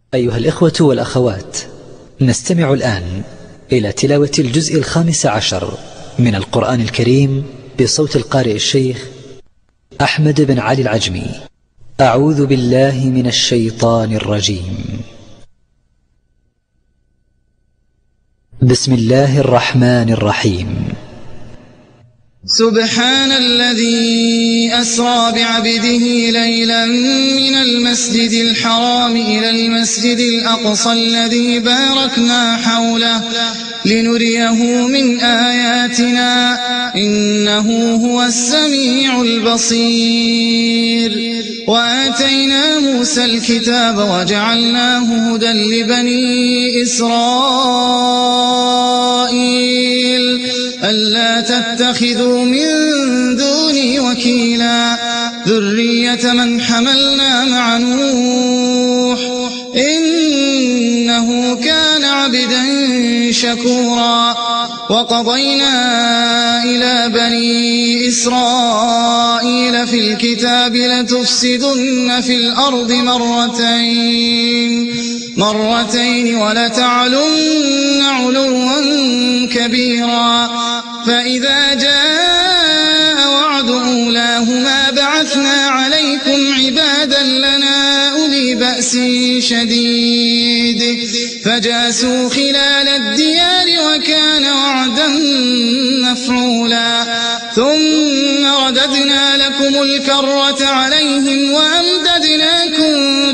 أيها الإخوة والأخوات، نستمع الآن إلى تلاوة الجزء 15 من القرآن الكريم بصوت القارئ الشيخ أحمد بن علي العجمي. أعوذ بالله من الشيطان الرجيم. بسم الله الرحمن الرحيم. سبحان الذي أسرى بعبده ليلا من المسجد الحرام إلى المسجد الأقصى الذي باركنا حوله لنريه من آياتنا إنه هو السميع البصير. وآتينا موسى الكتاب وجعلناه هدى لبني إسرائيل ألا تتخذوا من دوني وكيلا ذرية من حملنا مع نوح إنه كان عبدا شكورا. وقضينا إلى بني إسرائيل في الكتاب لتفسدن في الأرض مرتين ولتعلن علوا كبيرا. فإذا جاء وعد أولاهما بعثنا عليكم عبادا لنا أولي بأس شديد فجاسوا خلال الديار وكان وعدا مفعولا. ثم رددنا لكم الكرة عليهم وأمددناكم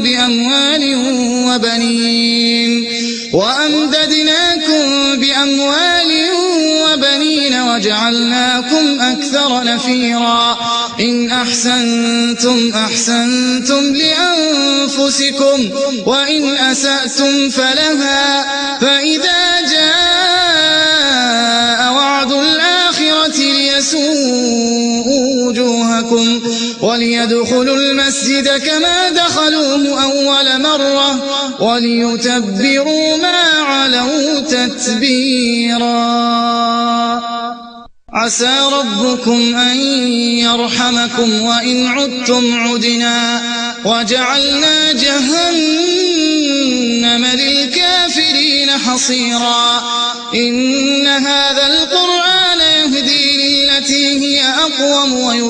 بأموال وبنين وجعلناكم أكثر نفيرا. إن أحسنتم أحسنتم لأنفسكم وإن أسأتم فلها. فإذا جاء وعد الآخرة ليسوءوا وجوهكم وليدخلوا المسجد كما دخلوه أول مرة وليتبروا ما علوا تتبيرا. عسى ربكم أن يرحمكم وإن عدتم عدنا وجعلنا جهنم للكافرين حصيرا. إن هذا القرآن يهدي للتي هي أقوم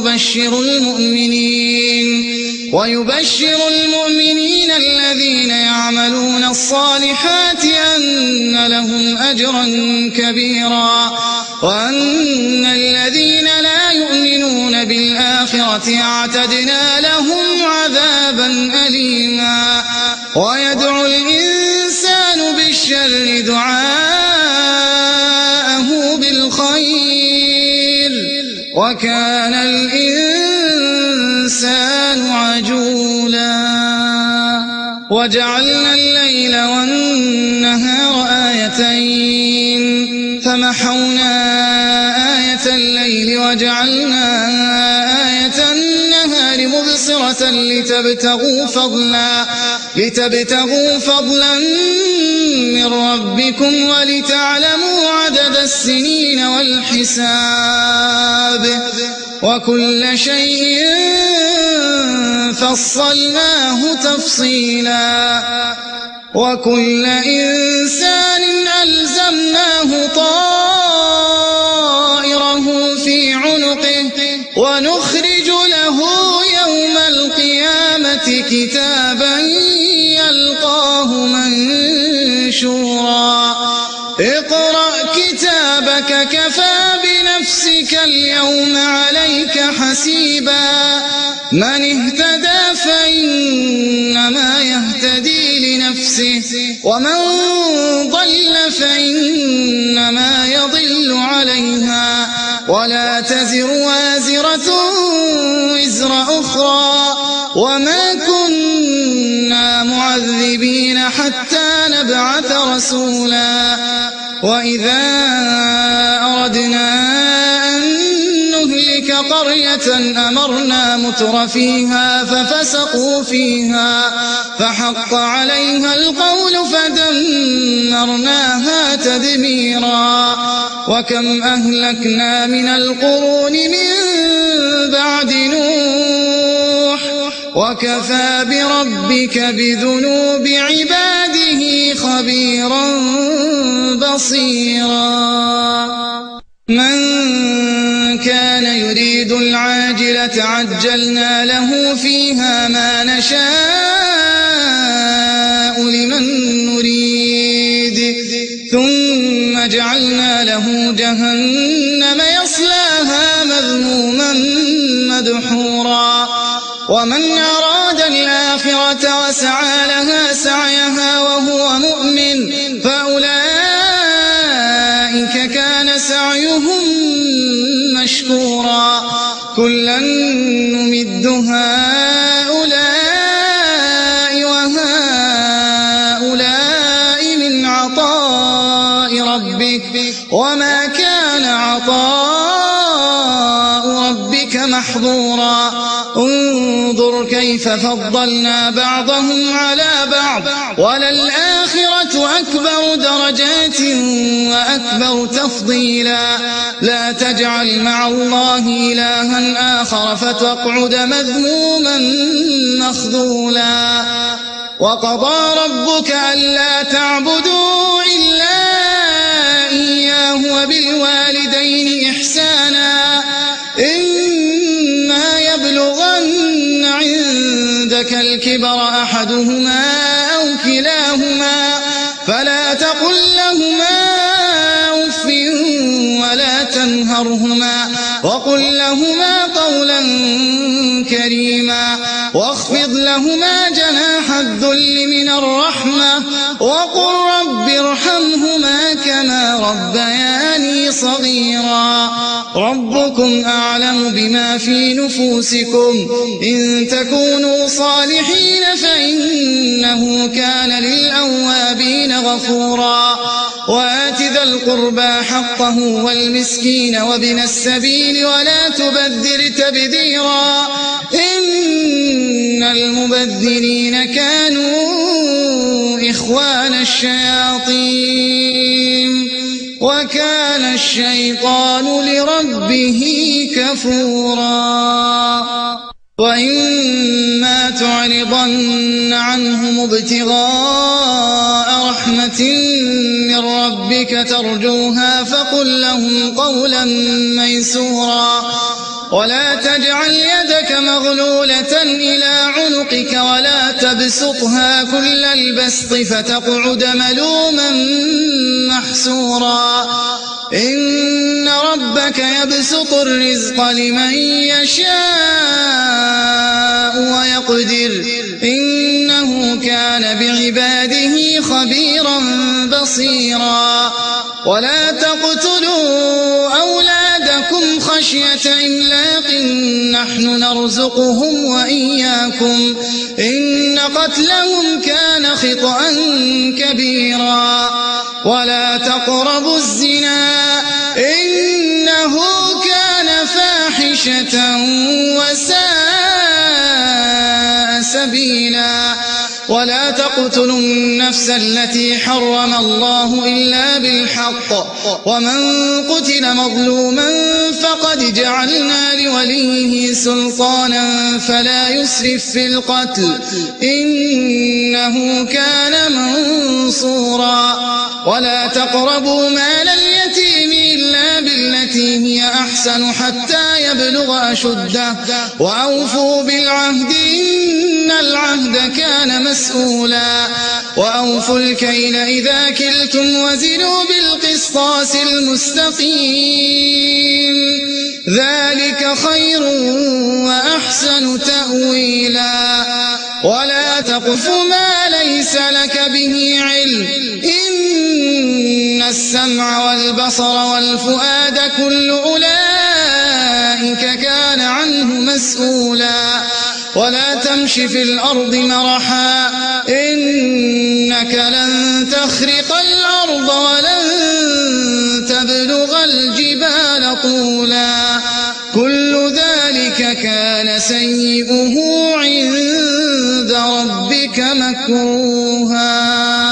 ويبشر المؤمنين الذين يعملون الصالحات أن لهم أجرا كبيرا وأن الذين لا يؤمنون بالآخرة اعتدنا لهم عذابا أليما. ويدعو الإنسان بالشر دعاءه بالخير وكان الإنسان عجولا. وجعلنا الليل والنهار آيتين فمحونا آية الليل وجعلنا آية النهار مبصرة لتبتغوا فضلا من ربكم ولتعلموا عدد السنين والحساب وكل شيء فصلناه تفصيلا. وكل إنسان ألزمناه طائره في عنقه ونخرج له يوم القيامة كتابا يلقاه منشورا. اقرأ كتابك كفى بنفسك اليوم عليك حسيبا. من اهتدى فإنما يهتدي لنفسه ومن ضل فإنما يضل عليها ولا تزر وازرة وزر أخرى وما كنا معذبين حتى نبعث رسولا. وإذا أردنا أن نهلك قرية أمرنا متر فيها ففسقوا فيها فحق عليها القول فدمرناها تدميرا. وكم أهلكنا من القرون من بعد نوح وكفى بربك بذنوب عباده خبيرا بصيرا من كان يريد العاجلة عجلنا له فيها ما نشاء لمن نريد ثم جعلنا له جهنم يصلاها مذموما مدحورا ومن أراد الآخرة وسعى لها سعيها وهو مؤمن فأولئك كان سعيهم مشكورا كلا نمد هؤلاء وهؤلاء من عطاء ربك وما كان عطاء ربك محظورا انظر كيف فضلنا بعضهم على بعض وللآخرة أكبر درجات وأكبر تفضيلا لا تجعل مع الله إلها آخر فتقعد مذموما مخذولا وقضى ربك ألا تعبدوا إلا إياه وبالوالدين إحسانا إما يبلغن عندك الكبر أحدهما أو كلاهما فلا تقل لهما أف ولا تنهرهما وقل لهما قولا كريما واخفض لهما جناح الذل من الرحمة وقل رب ارحمهما كما ربياني صغيرا ربكم أعلم بما في نفوسكم إن تكونوا صالحين فإنه كان للأوابين غفورا وآت ذا القربى حقه والمسكين وابن السبيل ولا تبذر تبذيرا إن المبذرين كانوا إخوان الشياطين وكان الشيطان لربه كفورا وإما تعرضن عنهم ابتغاء رحمة من ربك ترجوها فقل لهم قولا ميسورا ولا تجعل يدك مغلولة إلى عنقك ولا تبسطها كل البسط فتقعد ملوما محسورا إن ربك يبسط الرزق لمن يشاء ويقدر إنه كان بعباده خبيرا بصيرا ولا تقتلوا أولادكم خشية إملاق نحن نرزقهم وإياكم إن قتلهم كان خطأ كبيرا ولا تقربوا الزنا إنه كان فاحشة وساء سبيلا ولا تقتلوا النفس التي حرم الله إلا بالحق ومن قتل مظلوما فقد جعلنا لوليه سلطانا فلا يسرف في القتل إنه كان منصورا ولا تقربوا مال اليتيم إلا بالتي هي أحسن حتى يبلغ أشده وأوفوا بالعهد إن العهد كان مسؤولا وأوفوا الكيل إذا كلتم وزنوا بالقسطاس المستقيم ذلك خير وأحسن تأويلا ولا تقف ما ليس لك به علم إن السمع والبصر والفؤاد كل أولئك كان عنه مسؤولا ولا تمش في الأرض مرحا إنك لن تخرق الأرض ولن تبلغ الجبال طولا كل ذلك كان سيئه عند ربك مكروها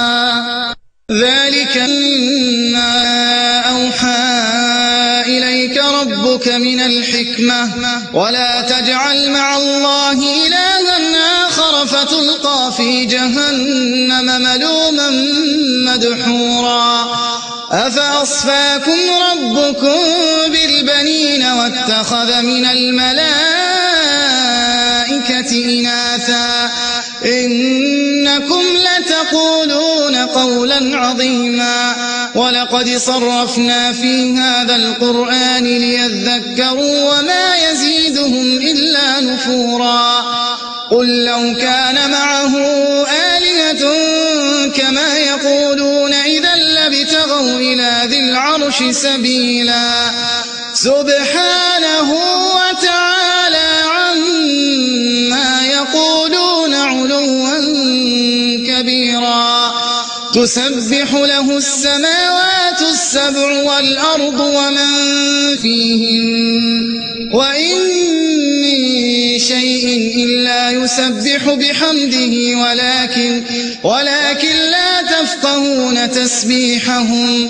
ذلك ما أوحى إليك ربك من الحكمة ولا تجعل مع الله إلها آخر كفر فتلقى في جهنم ملوما مدحورا أفأصفاكم ربكم بالبنين واتخذ من الملائكة إناثا إنكم لتقولون قولا عظيما ولقد صرفنا في هذا القرآن ليذكروا وما يزيدهم إلا نفورا قل لو كان معه آلهة كما يقولون إذا لابتغوا إلى ذي العرش سبيلا سبحانه وتعالى عما يقولون علوا كبيرا تسبح له السماوات السبع والأرض ومن فيهن وإن من شيء إلا يسبح بحمده ولكن لا تفقهون تسبيحهم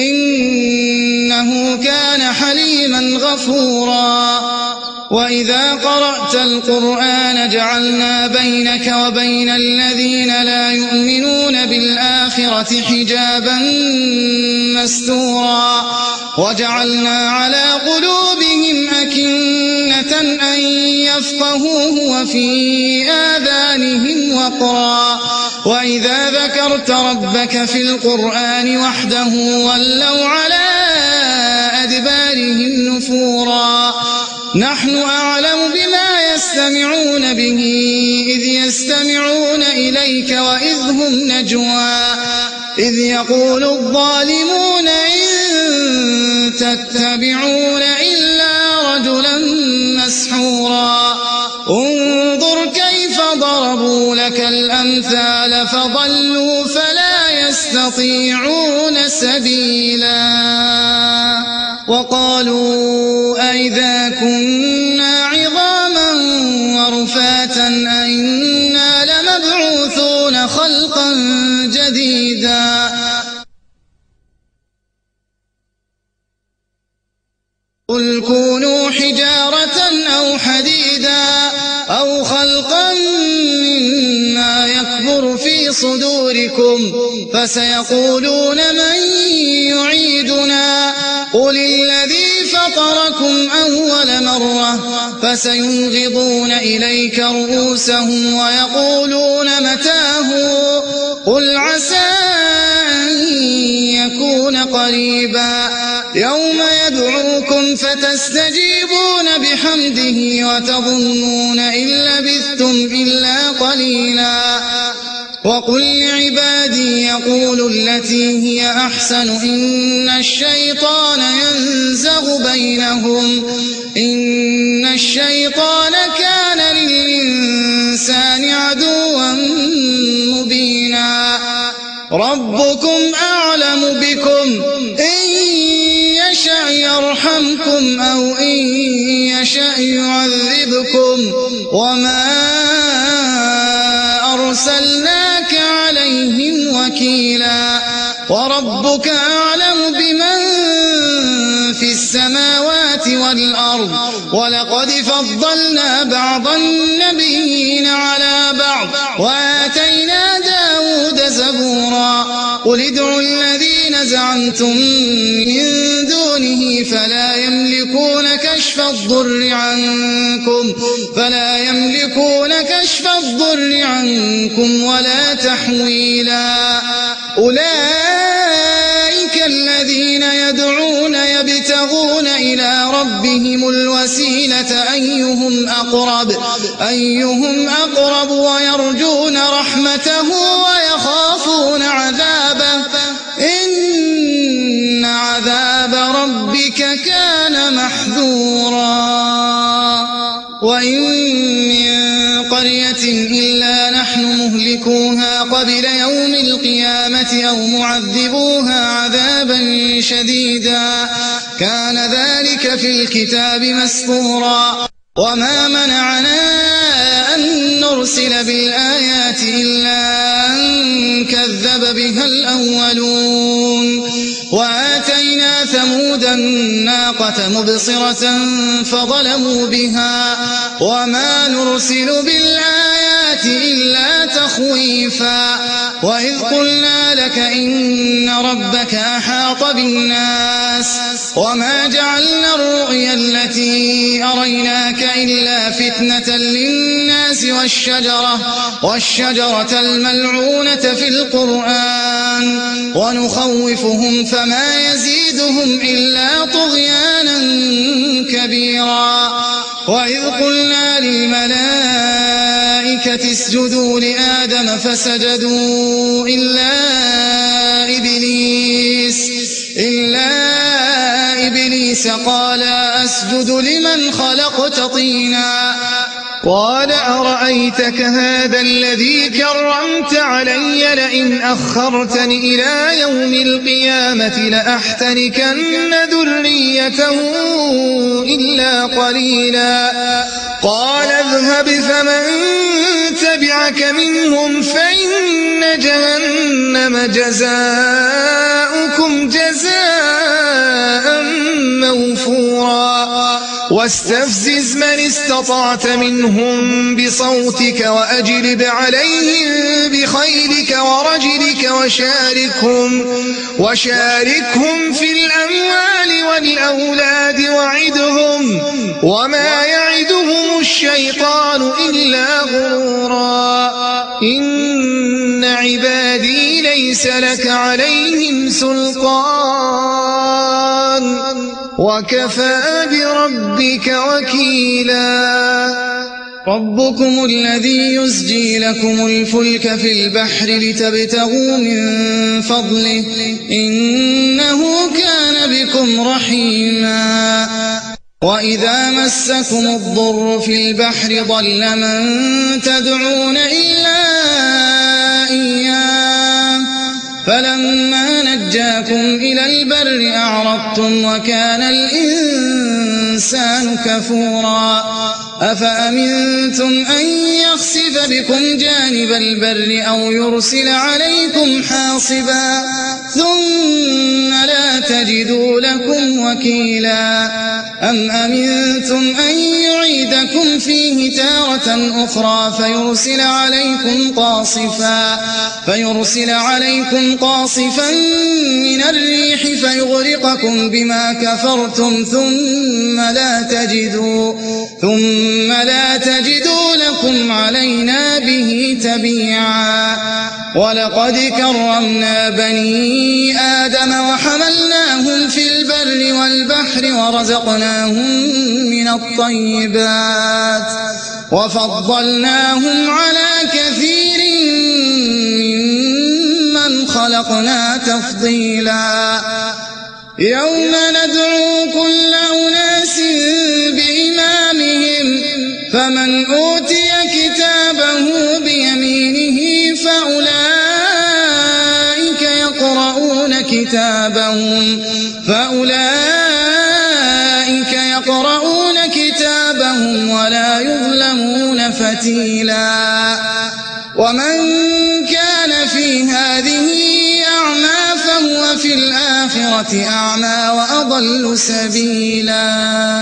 إنه كان حليما غفورا وإذا قرأت القرآن جعلنا بينك وبين الذين لا يؤمنون بالآخرة حجابا مستورا وجعلنا على قلوبهم أكنة أن يفقهوه وفي آذانهم وقرا وإذا ذكرت ربك في القرآن وحده ولوا على أدبارهم نفورا نحن أعلم بما يستمعون به إذ يستمعون إليك وإذ هم نجوى إذ يقول الظالمون إن تتبعون إلا رجلا مسحورا انظر كيف ضربوا لك الأمثال فضلوا فلا يستطيعون سبيلا وقالوا أئذا كنا عظاما ورفاتا أئنا لمبعوثون خلقا جديدا قل كونوا حجارة أو حديدا أو خلقا مما يكبر في صدوركم فسيقولون من يعيدنا قل الذي فطركم أول مرة فسينغضون إليك رؤوسهم ويقولون متاه قل عسى أن يكون قريبا يوم يدعوكم فتستجيبون بحمده وتظنون إن لبثتم إلا قليلا وقل لعبادي يقولوا التي هي أحسن إن الشيطان ينزغ بينهم إن الشيطان كان للإنسان عدوا مبينا ربكم أعلم بكم إن يشأ يرحمكم أو إن يشأ يعذبكم وما أرسلناك عليهم وكيلا وربك أعلم بمن في السماوات والأرض ولقد فضلنا بعض النبيين على بعض وآتينا داود زبورا قل ادعوا الذين زعمتم من دونه فلا يملكون كشف الضر عنكم ولا تحويلا أولئك الذين يدعون يبتغون إلى ربهم الوسيلة أيهم أقرب ويرجون رحمته ويخافون عذابه إن عذاب ربك كان محذورا وإن من قرية إلا نحن مهلكوها قبل يوم القيامة أو معذبوها عذابا شديدا كان ذلك في الكتاب مسطورا وما منعنا أن نرسل بالآيات إلا أن كذب بها الأولون وآتينا ثمود الناقة مبصرة فظلموا بها وما نرسل بالآيات الآيات إلا تخويفا وإذ قلنا لك إن ربك أحاط بالناس وما جعلنا الرؤيا التي أريناك إلا فتنة للناس والشجرة الملعونة في القرآن ونخوفهم فما يزيدهم إلا طغيانا كبيرا وإذ قلنا للملائكة اسجدوا لآدم فسجدوا إلا إبليس قال أسجد لمن خلقت طينا قال أرأيتك هذا الذي كرمت علي لئن أخرتني إلى يوم القيامة لأحتركن ذريته إلا قليلا قال اذهب فمن تبعك منهم فإن جهنم جزاؤكم جزاء موفورا واستفزز من استطعت منهم بصوتك وأجلب عليهم بخيلك ورجلك وشاركهم في الأموال والأولاد وعدهم وما يعدهم الشيطان إلا غرورا إن عبادي ليس لك عليهم سلطان وكفى بربك وكيلا ربكم الذي يزجي لكم الفلك في البحر لتبتغوا من فضله إنه كان بكم رحيما وإذا مسكم الضر في البحر ضل من تدعون إلا إياه فلما نجاكم إلى البر أعرضتم وكان الإنسان كفورا أفأمنتم أن يخسف بكم جانب البر أو يرسل عليكم حاصبا ثم لا تجدوا لكم وكيلا أم أمنتم أن يعيدكم فيه تارة أخرى فيرسل عليكم قاصفا من الريح فيغرقكم بما كفرتم ثم لا تجدوا لكم علينا به تبيعا ولقد كرمنا بني آدم وحملناهم في البر والبحر ورزقناهم من الطيبات وفضلناهم على كثير ممن خلقنا تفضيلا يوم ندعو كل أناس بإمامهم فمن أوتي كتابه بيمينه فأولئك يقرؤون كتابهم ولا يظلمون فتيلا ومن كان في هذه أعمى فهو في الآخرة أعمى وأضل سبيلا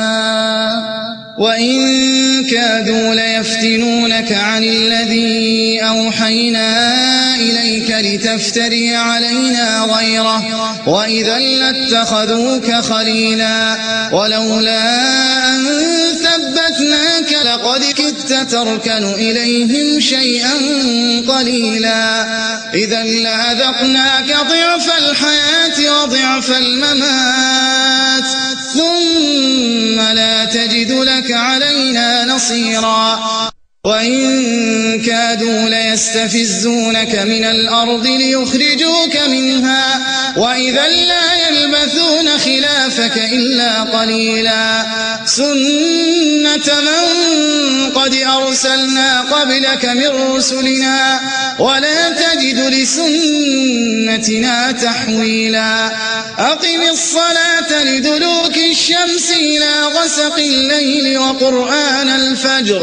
وإن كادوا ليفتنونك عن الذي أوحينا إليك لتفتري علينا غيره وإذا لاتخذوك خليلا ولولا أن ثبتناك لقد كدت تركن إليهم شيئا قليلا إذا لأذقناك ضعف الحياة وضعف الممات ثم لا تجد لك علينا نصيرا وإن كادوا ليستفزونك من الأرض ليخرجوك منها وإذا لا يلبثون خلافك إلا قليلا سنة من قد أرسلنا قبلك من رسلنا ولا تجد لسنتنا تحويلا أقم الصلاة لدلوك الشمس إلى غسق الليل وقرآن الفجر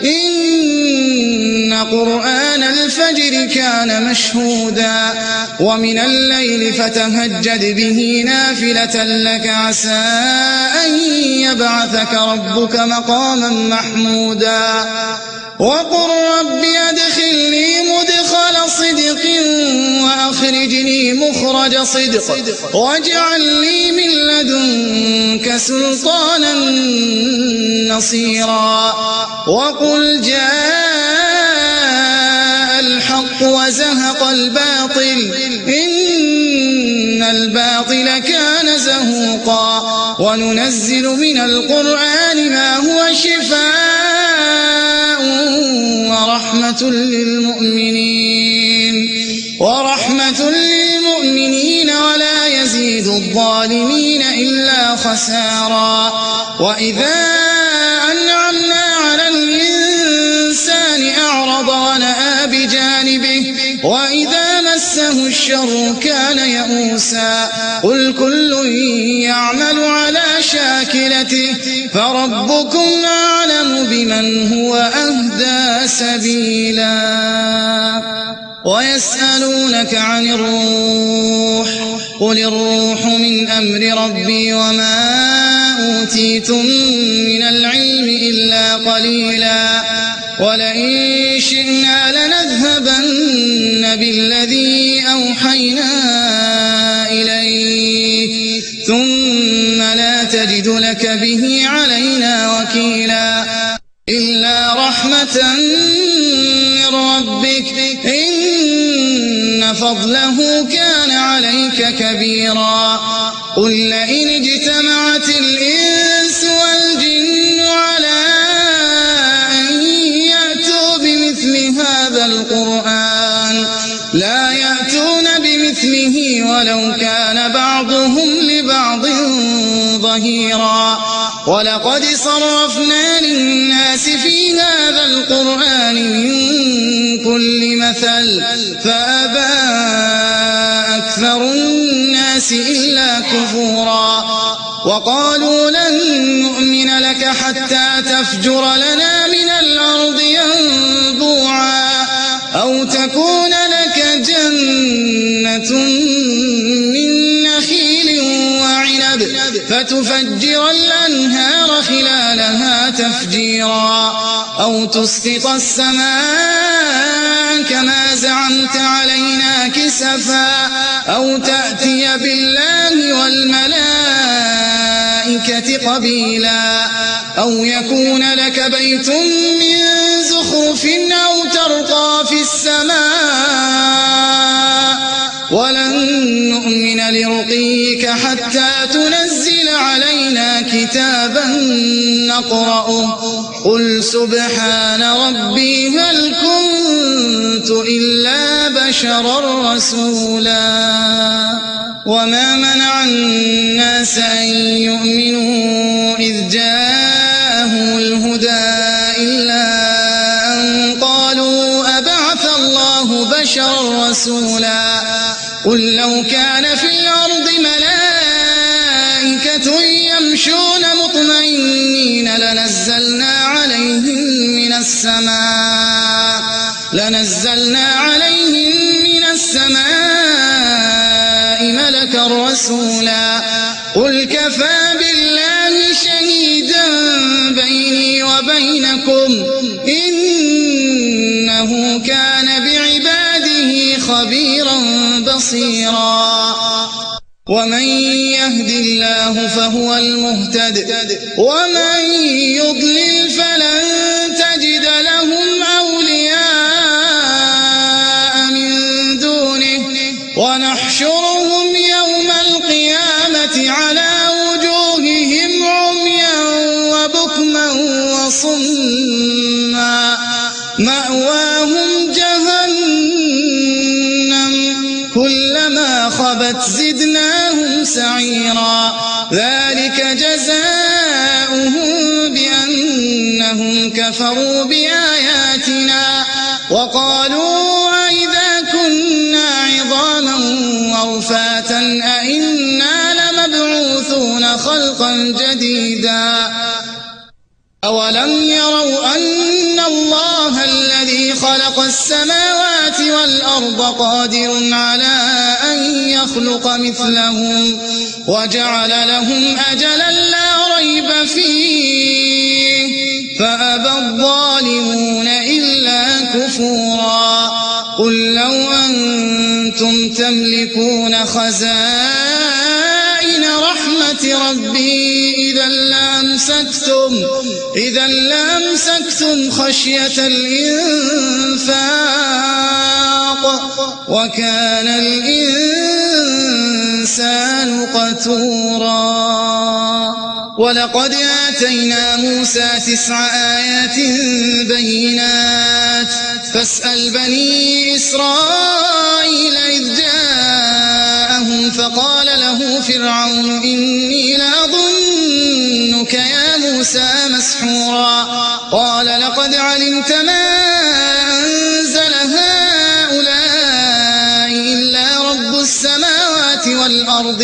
إن قرآن الفجر كان مشهودا ومن الليل فتهجد به نافلة لك عسى أن يبعثك ربك مقاما محمودا وقل رب أدخلني مدخل صدق وأخرجني مخرج صدق واجعل لي من لدنك سلطانا نصيرا وقل جاء الحق وزهق الباطل إن الباطل كان زهوقا وننزل من القرآن ما هو شفاء ورحمة للمؤمنين ولا يزيد الظالمين إلا خسارا وإذا أنعمنا على الإنسان أعرض ونأى بجانبه وإذا مسه الشر كان يئوسا قل كل يعمل على شاكلته فربكم أعلم بمن هو أهدى سبيلا ويسألونك عن الروح قل الروح من أمر ربي وما أوتيتم من العلم إلا قليلا ولئن شئنا لنذهبن بالذي أوحينا إليك ثم لا تجد لك به علينا وكيلا إلا رحمة من ربك إن فضله كان عليك كبيرا قل لئن اجتمعت الإنس والجن على أن يأتوا بمثل هذا القرآن لا يأتون بمثله ولو كان بعضهم لبعض ظهيرا ولقد صرفنا للناس في هذا القرآن من كل مثل فأبى أكثر الناس إلا كفورا وقالوا لن نؤمن لك حتى تفجر لنا من الأرض ينبوعا أو تكون لك جنة من نخيل وعنب فتفجر الأنهار خلالها تفجيرا أو تسقط السماء كما زعمت علينا كسفا أو تأتي بالله والملائكة قبيلا أو يكون لك بيت من زخرف أو ترقى في السماء ولن نؤمن لرقيك حتى تنزل علينا كتابا نقرأه قل سبحان ربي هل كنت إلا بشرا رسولا وما منع الناس أن يؤمنوا إذ جاءهم الهدى إلا أن قالوا أبعث الله بشرا رسولا قل لو كان في الأرض ملائكة يمشون مطمئنين لنزلنا عليهم من السماء ملكا رسولا قل كفى بالله شهيدا بيني وبينكم إنه كان بعباده خبيرا بصيرا ومن يهد الله فهو المهتد ومن يضلل فلن تجد لهم أولياء من دونه ونحشرهم يوم القيامة على وجوههم عميا وبكما وصما مأواهم جهنم كلما خبت زدناهم سعيرا ذلك جزاؤهم بأنهم كفروا بآياتنا وقالوا أئذا كنا عظاما ورفاتا أئنا لمبعوثون خلقا جديدا أولم يروا أن الله الذي خلق السماوات والأرض قادر على أن يخلق مثلهم وجعل لهم أجلا لا ريب فيه فأبى الظالمون كفورا قل لو أنتم تملكون خزائن رحمة ربي إذا لأمسكتم خشية الإنفاق وكان الإنسان قتورا ولقد آتينا موسى 9 آيات بينات فاسأل بني إسرائيل إذ جاءهم فقال له فرعون إني لأظنك يا موسى مسحورا قال لقد علمت ما أنزل هؤلاء إلا رب السماوات والأرض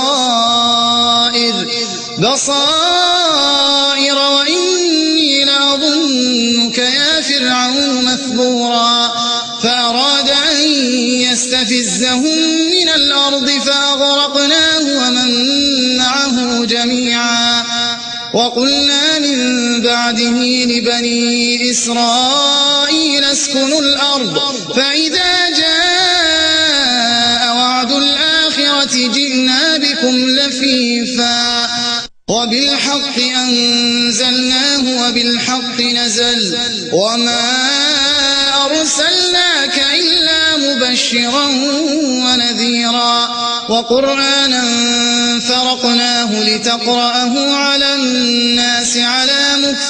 بصائر وإني لأظنك يا فرعون مثبورا فأراد أن يستفزهم من الأرض فأغرقناه ومن معه جميعا وقلنا من بعده لبني إسرائيل اسكنوا الأرض فإذا جاء وعد الآخرة جئنا بكم لفيفا وبالحق أنزلناه وبالحق نزل وما أرسلناك إلا مبشرا ونذيرا وقرآنا فرقناه لتقرأه على الناس على مكث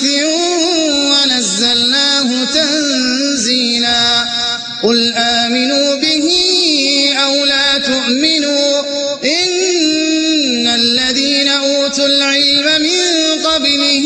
ونزلناه تنزيلا قل آمنوا به أو لا تؤمنوا إن الذين أوتوا العلم من قبله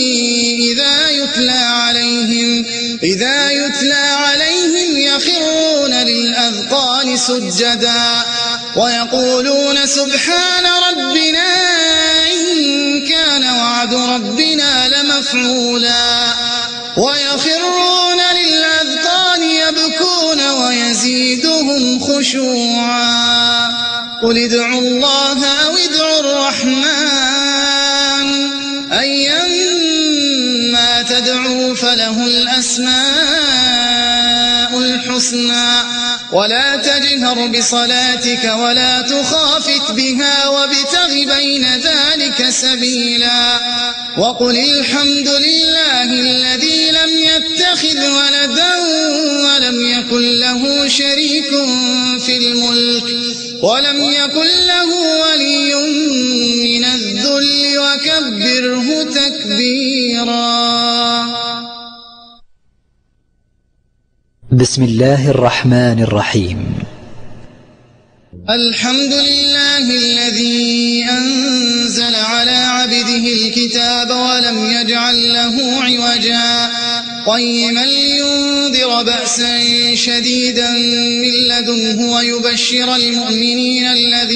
إذا يتلى عليهم يخرون للأذقان سجدا ويقولون سبحان ربنا إن كان وعد ربنا لمفعولا ويخرون للأذقان يبكون ويزيدهم خشوعا قل ادعوا الله أو ادعوا الرحمن أيما تدعوا فله الأسماء الحسنى ولا تجهر بصلاتك ولا تخافت بها وابتغ بين ذلك سبيلا وقل الحمد لله الذي لم يتخذ ولدا ولم يكن له شريك في الملك ولم يكن له ولي من الذل وكبره تكبيرا. بسم الله الرحمن الرحيم. الحمد لله الذي أنزل على عبده الكتاب ولم يجعل له عوجا قيما لينذر بأسا شديدا من لدنه ويبشر المؤمنين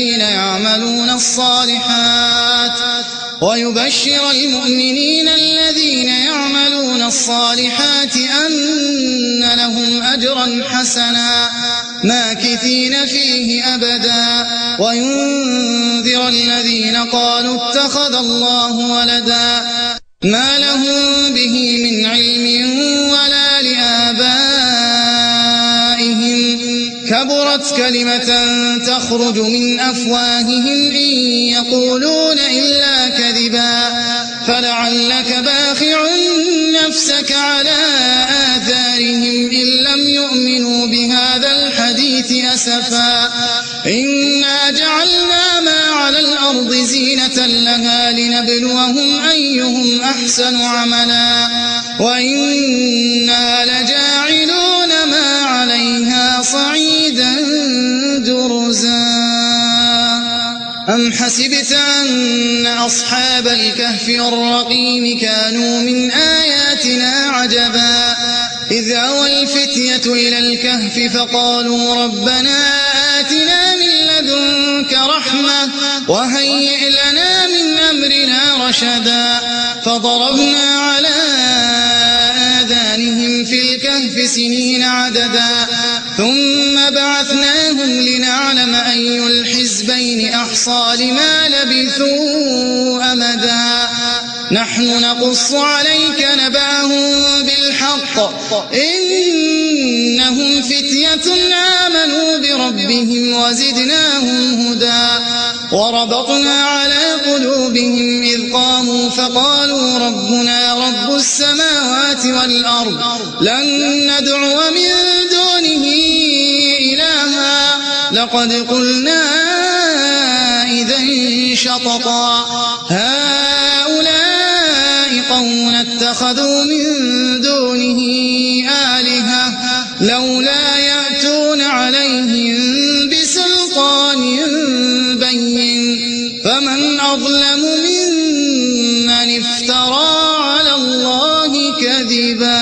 الذين يعملون الصالحات أن لهم أجرا حسنا ماكثين فيه أبدا وينذر الذين قالوا اتخذ الله ولدا ما لهم به من علم ولا لآبائهم كبرت كلمة تخرج من أفواههم إن يقولون إلا كذبا فلعلك باخع نفسك على آثارهم إن لم يؤمنوا بهذا الحديث أسفا إنا جعلنا ما على الأرض زينة لها لنبلوهم أيهم أحسن عملا وإنا لجاعلون ما عليها صعيدا جرزا. أم حسبت أن أصحاب الكهف والرقيم كانوا من آياتنا عجبا إذ أوى الفتية إلى الكهف فقالوا ربنا آتنا من لدنك رحمة وهيئ لنا من أمرنا رشدا فضربنا على آذانهم في الكهف سنين عددا ثم بعثناهم لنعلم أي الحزبين أحصى لما لبثوا أمدا نحن نقص عليك نبأهم بالحق إنهم فتية آمنوا بربهم وزدناهم هدى وربطنا على قلوبهم إذ قاموا فقالوا ربنا رب السماوات والأرض لن ندعو من دونه إلها لقد قلنا إذا شططا هؤلاء قوم اتخذوا من دونه آلهة لولا يأتون عليهم بسلطان بين فمن أظلم ممن افترى على الله كذبا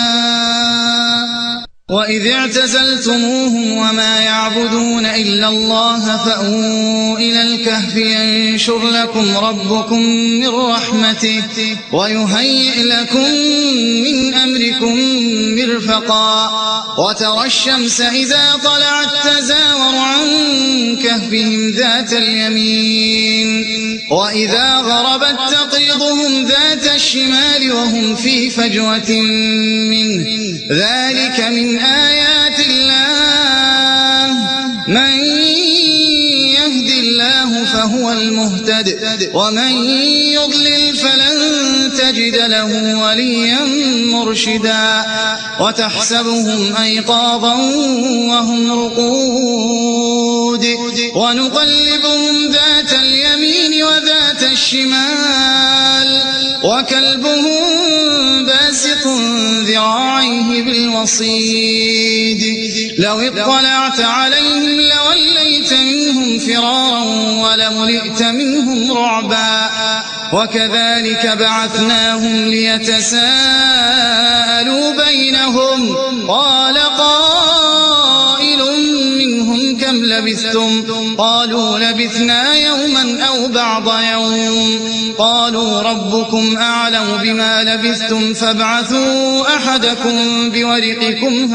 وإذ اعتزلتموهم وما يعبدون إلا الله فأووا إلى الكهف ينشر لكم ربكم من رحمته ويهيئ لكم من أمركم مرفقا وترى الشمس إذا طلعت تزاور عن كهفهم ذات اليمين وإذا غربت تقرضهم ذات الشمال وهم في فجوة منه ذلك من آيات الله من يهد الله فهو المهتد ومن يضلل فلن تجد له وليا مرشدا وتحسبهم أيقاظا وهم رقود ونقلبهم ذات اليمين وذات الشمال وكلبهم باسط ذراعيه بالوصيد لو اطلعت عليهم لوليت منهم فرارا ولملئت منهم رعبا وكذلك بعثناهم ليتساءلوا بينهم قال قائل منهم كم لبثتم قالوا لبثنا يوما أو بعض يوم قالوا ربكم أعلم بما لبثتم فابعثوا أحدكم بورقكم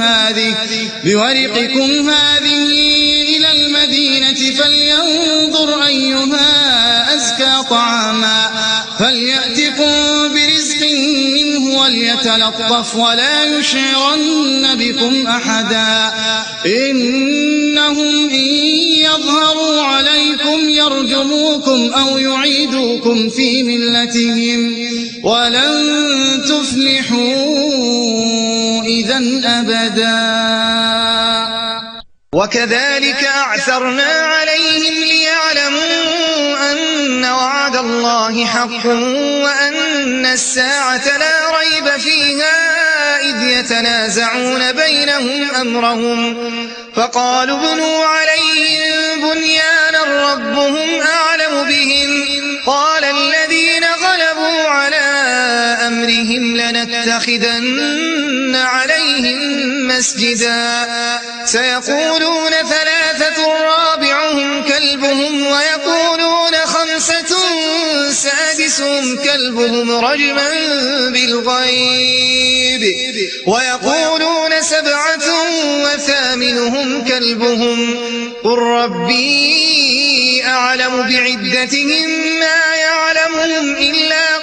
هذه إلى المدينة فلينظر أيها أزكى طعاما فليأتكم برزق منه وليتلطف ولا يشعرن بكم أحدا إنهم إن يظهروا عليكم يرجموكم أو يعيدوكم في ملتهم ولن تفلحوا إذن أبدا وكذلك أعثرنا عليهم ليعلموا أن وعد الله حق وأن الساعة لا ريب فيها إذ يتنازعون بينهم أمرهم فقالوا ابنوا عليهم بنيانا ربهم أعلم بهم قال الذين غلبوا على أمرهم لنتخذن عليهم مسجدا سيقولون ثلاثة رابعهم كلبهم ويقولون خمسة سادسهم كلبهم رجما بالغيب ويقولون سبعة وثامنهم كلبهم قل ربي أعلم بعدتهم ما يعلمهم إلا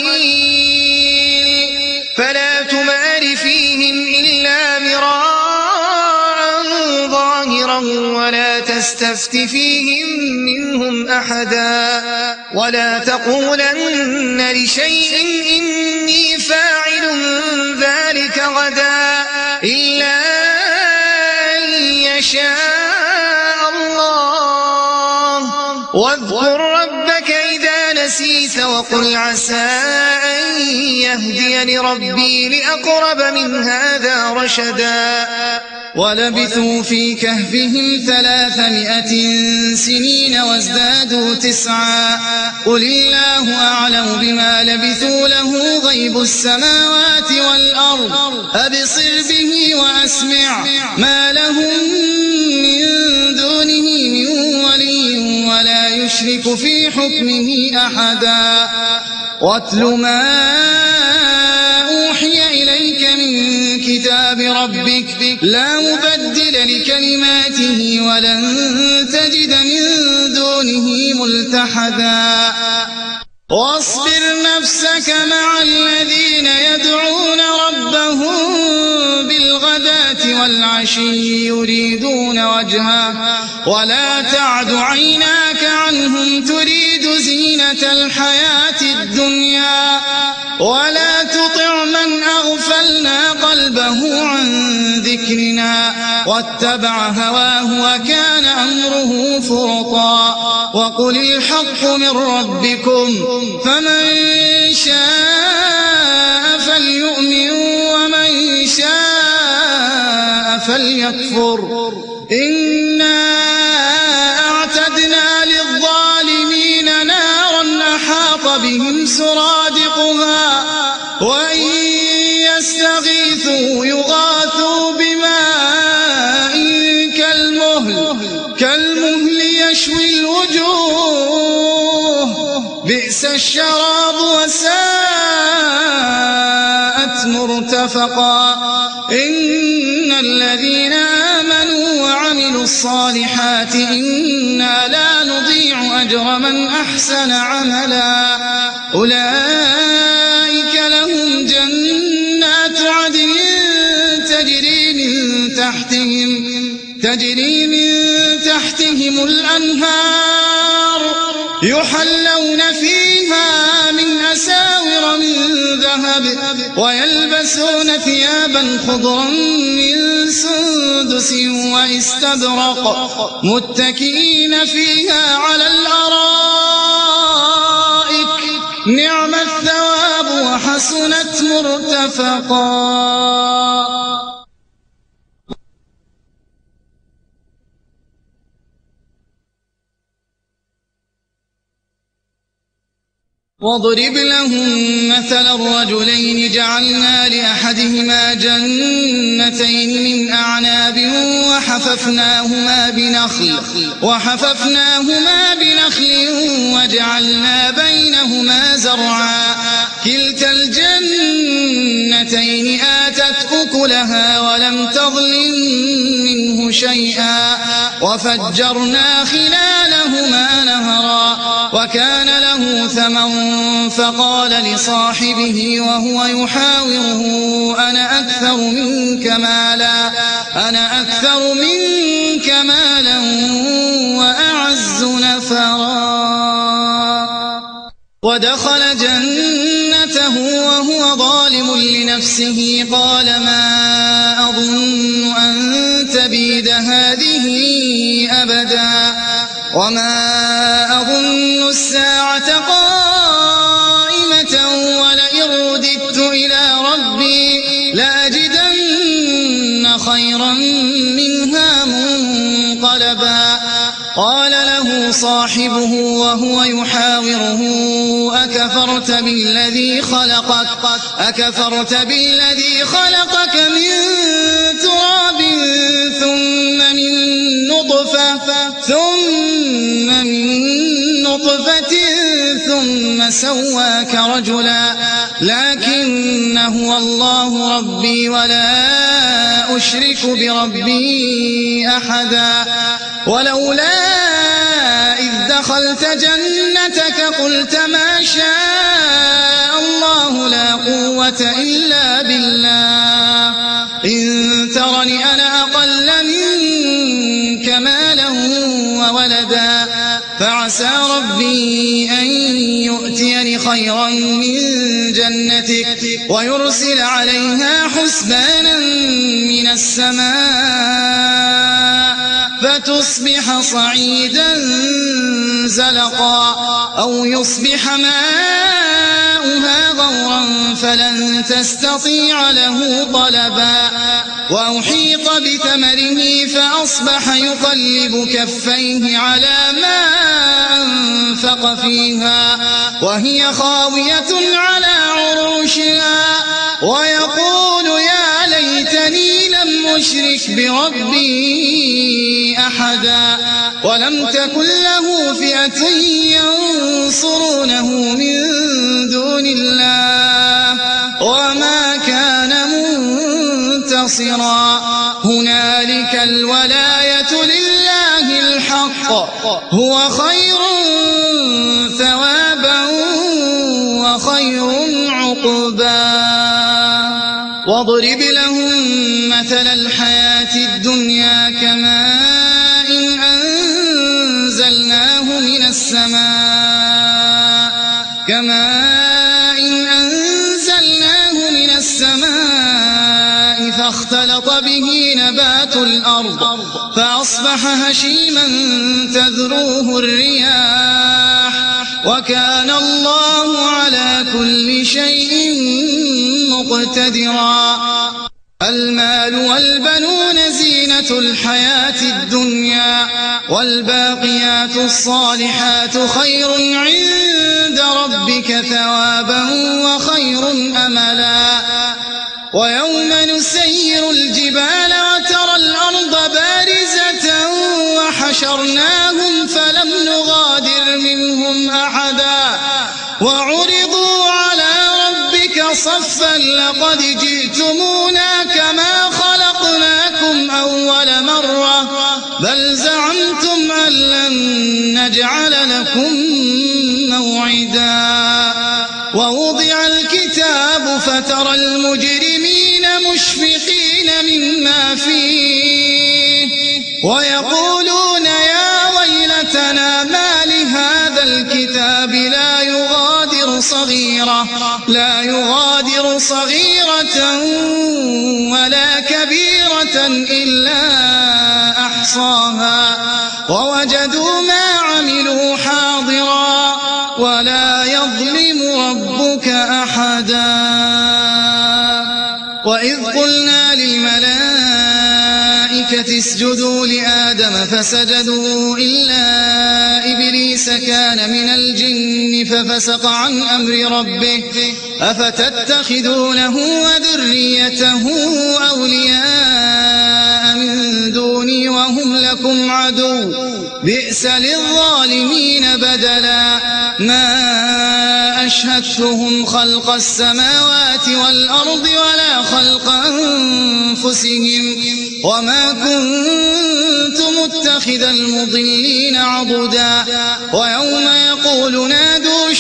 قليل فلا تمار فيهم إلا مراء ظاهرا ولا تستفت فيهم منهم أحدا ولا تقولن لشيء إني فاعل ذلك غدا إلا أن يشاء الله واذكر ربك إذا نسيت وقل عسى أن يهديني ربي لأقرب من هذا رشدا ولبثوا في كهفهم 300 سنين وازدادوا 9 قل الله أعلم بما لبثوا له غيب السماوات والأرض أبصر به وأسمع ما لهم من دونه من ولي ولا يشرك في حكمه أحدا واتل ما أوحي إليك من كتاب ربك لا مبدل لكلماته ولن تجد من دونه ملتحدا واصبر نفسك مع الذين يدعون ربهم بالغداة الغداة والعشي يريدون وجهه ولا تعد عيناك عنهم تريد زينة الحياة الدنيا ولا تطع من أغفلنا قلبه عن ذكرنا واتبع هواه وكان أمره فرطا وقل الحق من ربكم فمن شاء فليؤمن ومن شاء فليكفر إنا أعتدنا للظالمين نارا أحاط بهم سرادقها وإن يستغيثوا يغاثوا بماء كالمهل يشوي الوجوه بئس الشراب وساءت مرتفقا إن الذين آمنوا وعملوا الصالحات إنا لا نضيع أجر من أحسن عملا أولئك لهم جنات عدن تجري من تحتهم الأنهار يحلون فيها من أساور من ذهب ويلبسون ثيابا خضرا من سندس واستبرق متكئين فيها على الأرائك نعم الثواب وحسنت مرتفقا واضرب لهم مثل الرجلين جعلنا لأحدهما جنتين من أعناب وحففناهما بنخل وجعلنا بينهما زرعا كلتا الجنتين آتت أكلها ولم تظلم منه شيئا وفجرنا خلالهما نهرا وكان له ثمر فقال لصاحبه وهو يحاوره أنا أكثر منك مالا وأعز نفرا ودخل جنته وهو ظالم لنفسه قال ما أظن أن تبيد هذه أبدا وما أظن الساعة قائمة ولئن رددت إلى ربي لأجدن خيرا منها منقلبا قال له صاحبه وهو يحاوره أكفرت بالذي خلقك من تراب ثم من نطفة ثم سواك رجلا لكن هو الله ربي ولا أشرك بربي أحدا ولولا إذ دخلت جنتك قلت ما شاء الله لا قوة إلا بالله إن ترني أنا أقل منك مالا وولدا فعسى ربي أن يؤتيني خيرا من جنتك ويرسل عليها حسبانا من السماء فتصبح صعيدا زلقا أو يصبح ماؤها غورا فلن تستطيع له طلبا وأحيط بثمره فأصبح يقلب كفيه على ما أنفق فيها وهي خاوية على عروشها ويقول يا ليتني لم أشرك بربي أحدا ولم تكن له فئة ينصرونه من دون الله وما كان منتصرا هنالك الولاية لله الحق هو خير ثوابا وخير عقبا واضرب لهم مثل الحياة السماء كماء أنزلناه من السماء فاختلط به نبات الأرض فأصبح هشيما تذروه الرياح وكان الله على كل شيء مقتدرا. المال والبنون زينة الحياة الدنيا والباقيات الصالحات خير عند ربك ثوابا وخير أملا. ويوم نسير الجبال وترى الأرض بارزة وحشرناهم فلم نغادر منهم أحدا وعرضوا على ربك صفا لقد جئتمونا كما خلقناكم أول مرة بل زعمتم أن لن نجعل لكم موعدا. ووضع الكتاب فترى المجرمين مشفقين مما فيه ويقولون يا ويلتنا ما لهذا الكتاب لا يغادر صغيرة ولا كبيرة إلا أحصاها ووجدوا ما عملوا حاضرا ولا يظلم ربك أحدا. وإذ قلنا للملائكة اسجدوا لآدم فسجدوا إلا إبليس كان من الجن ففسق عن أمر ربه أفتتخذونه وذريته أولياء من دوني وهم لكم عدو بئس للظالمين بدلا. ما أشهدتهم خلق السماوات والأرض ولا خلق أنفسهم وما كنت متخذ المضلين عضدا. ويوم يقول نادوا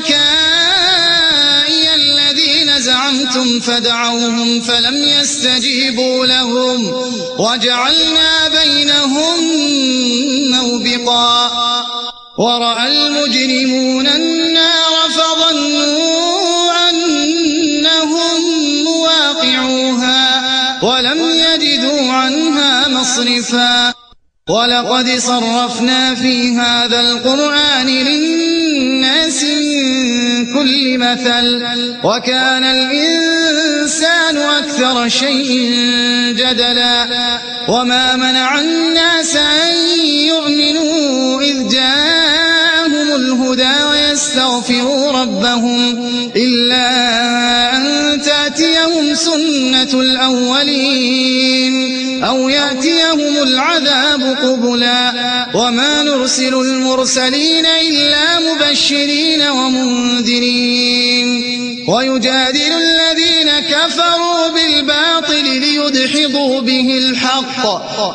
شركائي الذين زعمتم فدعوهم فلم يستجيبوا لهم وجعلنا بينهم موبقا. ورأى المجرمون النار فظنوا أنهم مواقعوها ولم يجدوا عنها مصرفا. ولقد صرفنا في هذا القرآن للناس من كل مثل وكان الإنسان أكثر شيء جدلا. وما منع الناس أن يؤمنوا إذ جاءهم الهدى ويستغفروا ربهم إلا أن تأتيهم سنة الأولين أو يأتيهم العذاب قبلا. وما نرسل المرسلين إلا مبشرين ومنذرين ويجادل الذين كفروا بالباطل ليدحضوا به الحق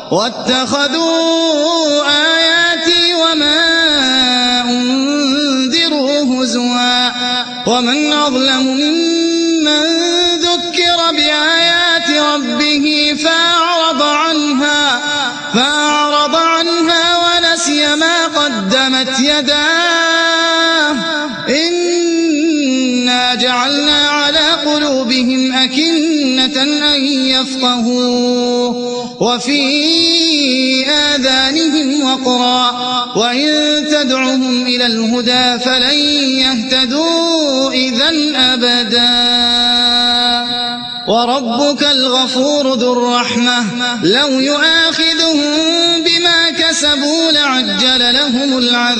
واتخذوا آياتي وما أنذروا هزوا. ومن أظلم ممن ذكر بآيات ربه فأعرض عنها ونسي ما قدمت يداه إنا جعلنا على قلوبهم أكنة أن يفقهوه وفي آذانهم وقرا وإن تدعهم إلى الهدى فلن يهتدوا إذن أبدا. وربك الغفور ذو الرحمة لو يؤاخذهم بما كسبوا لعجل لهم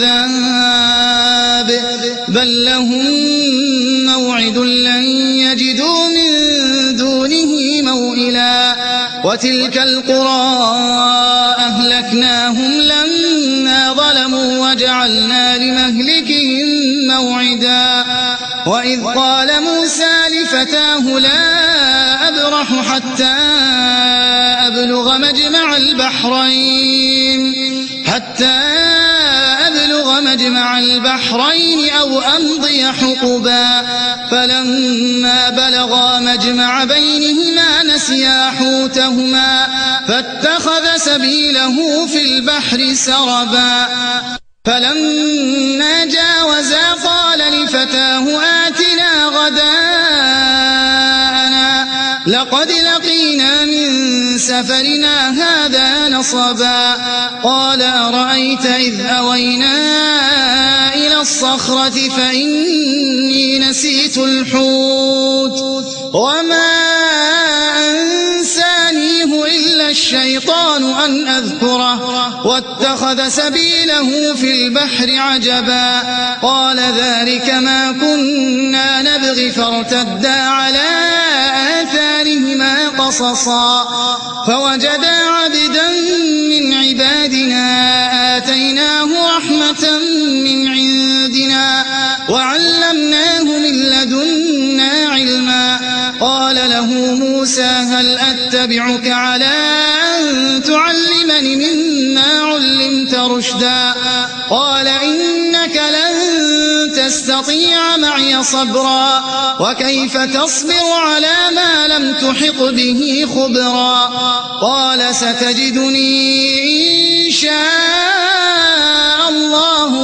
العذاب بل لهم موعد لن يجدوا من دونه موئلا. وتلك القرى أهلكناهم لما ظلموا وجعلنا لمهلكهم موعدا. وإذ قال موسى لفتاه لا أبرح حتى أبلغ مجمع البحرين أو أمضي حقبا. فلما بلغا مجمع بينهما نسيا حوتهما فاتخذ سبيله في البحر سربا. فلما جاوزا قال لفتاه آتنا غداءنا لقد لقينا من سفرنا هذا نصبا قال أرأيت إذ أوينا إلى الصخرة فإني نسيت الحوت وما أنسانيه إلا الشيطان أن أذكره واتخذ سبيله في البحر عجبا قال ذلك ما كنا نبغي فارتدا على آثارهما قصصا فوجدا عبدا من عبادنا آتيناه رحمة من عندنا وعلمناه من لدنا علما قال له موسى هل أتبعك على أن تعلمني مما علمت رشدا قال إنك لن تستطيع معي صبرا وكيف تصبر على ما لم تحط به خبرا قال ستجدني إن شاء الله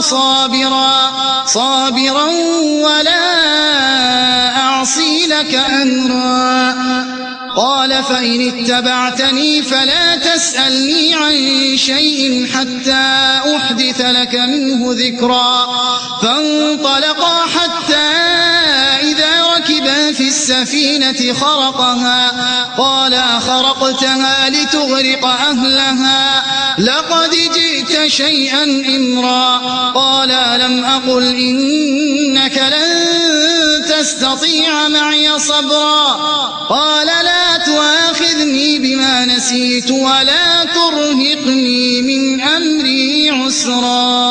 صابرا ولا أعصي لك أمرا قال فإن اتبعتني فلا تسألني عن شيء حتى أحدث لك منه ذكرا فانطلقا حتى إذا ركبا في السفينة خرقها قال أخرقتها لتغرق أهلها لقد جئت شيئا إمرا قال ألم أقل إنك لن تستطيع معي صبرا قال لا تؤاخذني بما نسيت ولا ترهقني من أمري عسرا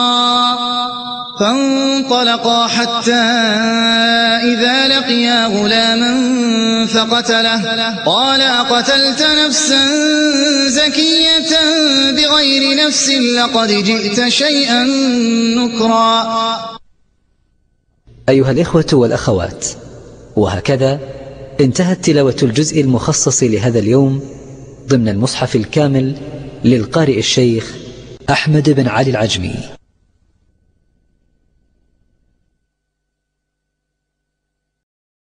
فانطلقا حتى إذا لقيا غلاما فقتله قال أقتلت نفسا زكية بغير نفس لقد جئت شيئا نكرا. أيها الإخوة والأخوات، وهكذا انتهت تلاوة الجزء المخصص لهذا اليوم ضمن المصحف الكامل للقارئ الشيخ أحمد بن علي العجمي.